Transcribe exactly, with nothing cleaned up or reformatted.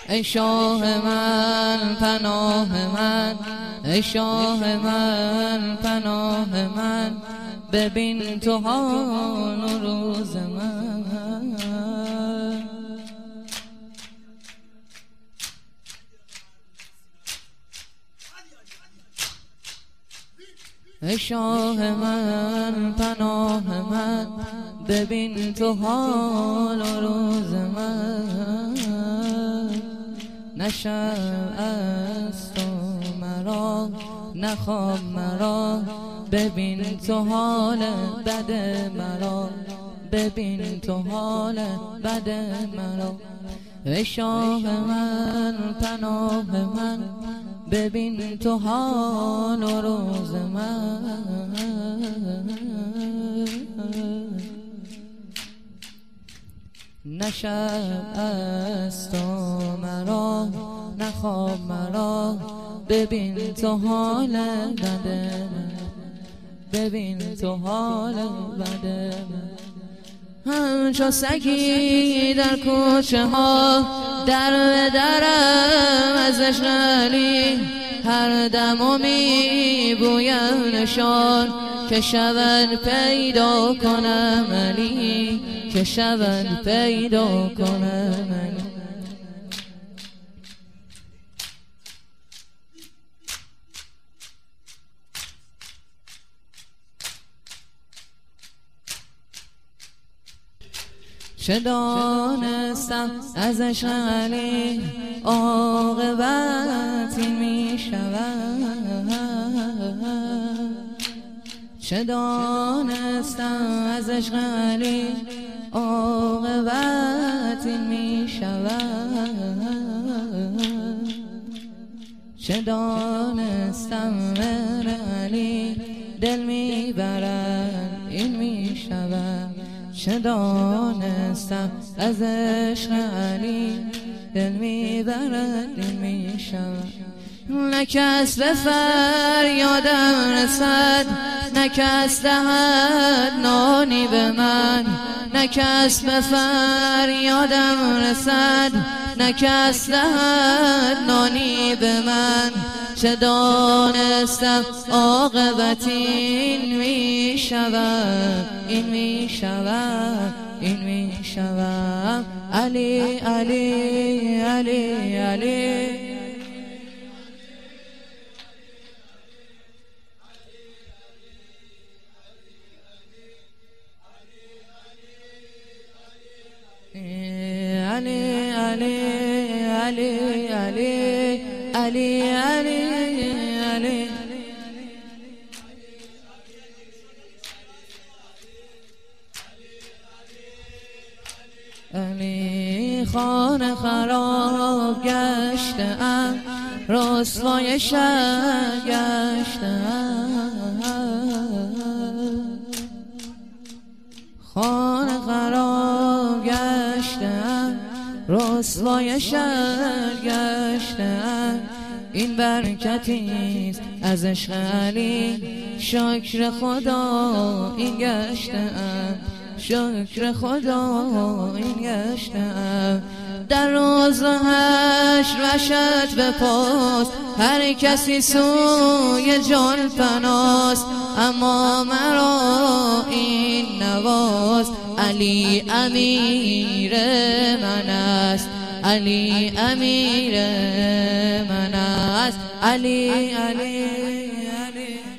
ای شاه من پناه من، ای شاه من پناه من، ببین تو حال و روز من. ای شاه من پناه من، ببین تو حال و روز من. نه شب است و مرا، نه خواب مرا، ببین تو حال بد مرا، ببین تو حال بد مرا. ای شاه من پناه من، ببین تو حال و روز من. نه شب است و مرا، نه خواب مرا، ببین تو حال بد من، ببین تو حال بد من. همچو سگی در کوچه ها، در به درم ازش علی، هر دم و می بویم نشان، که شود پیدا کنم علی، که شود پیدا کنم علی. چه دانستم ازش علی، عاقبتی می شود. چه دانستم ازش علی، عاقبتی می شود. چه دانستم مهر علی، دل می برد این می شود. چه دانستم از عشق علی، دل می برد این می شود. نه کس به فریادم رسد، نه کس دهد نانی به من، نه کس به فریادم رسد، نه کس دهد نانی به من. چه دانستم عاقبت این می شود، این می شود، این می شود. علی علی علی علی علی علی علی علی علی علی علی. خانه خراب گشتم، رسوای شهر گشتم. خانه خراب گشتم، رسوای شهر گشتم. این برکتیست از عشق علی، شکر خدا این گشتم، شکر خدا این گشتم. در روز حشر وحشت بپاس، هر کسی سوی جان پناست، اما مرا این نواست. علی امیر من است، علی امیر من است. علی علی علی